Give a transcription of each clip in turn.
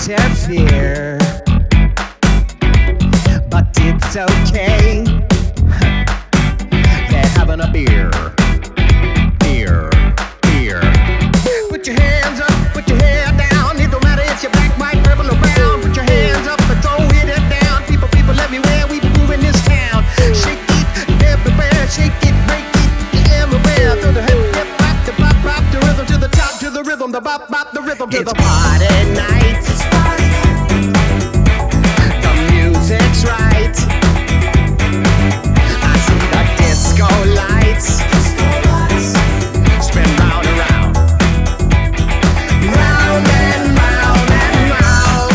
interfere, but it's okay. They're having a beer. Beer. Beer. Put your hands up, put your head down. It don't matter if you're black, white, purple, or brown. Put your hands up and throw it down. People everywhere, we moving this town. Shake it everywhere, shake it, break it everywhere. Throw the hip hop, the bop bop, the rhythm to the top, to the rhythm, the bop bop, the rhythm to the party night. The music's right. I see the disco lights. Spin round and round, round and round and round.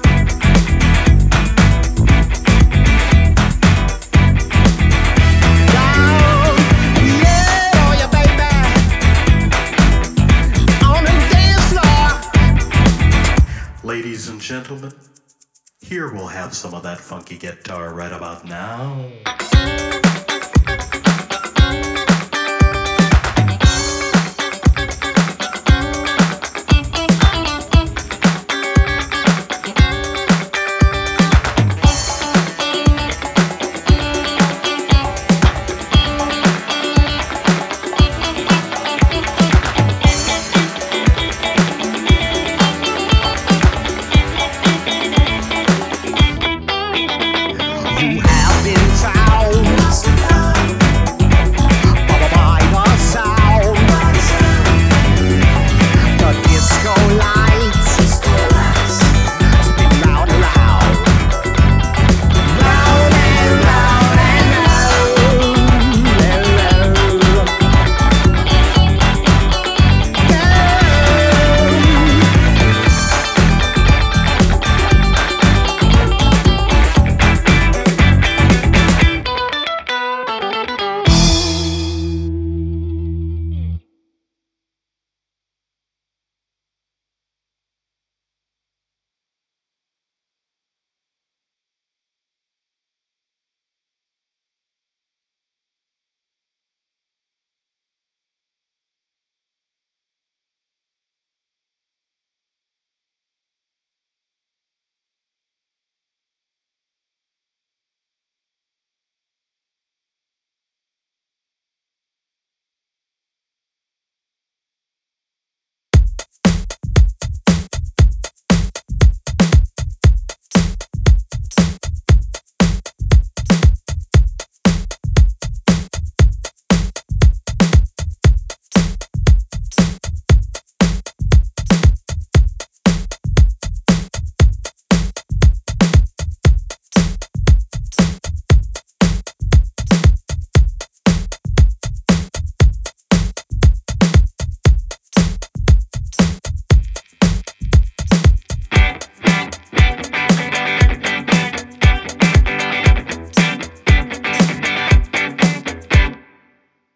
Down, yeah, oh yeah, baby, on the dance floor. Ladies and gentlemen, here we'll have some of that funky guitar right about now. You have been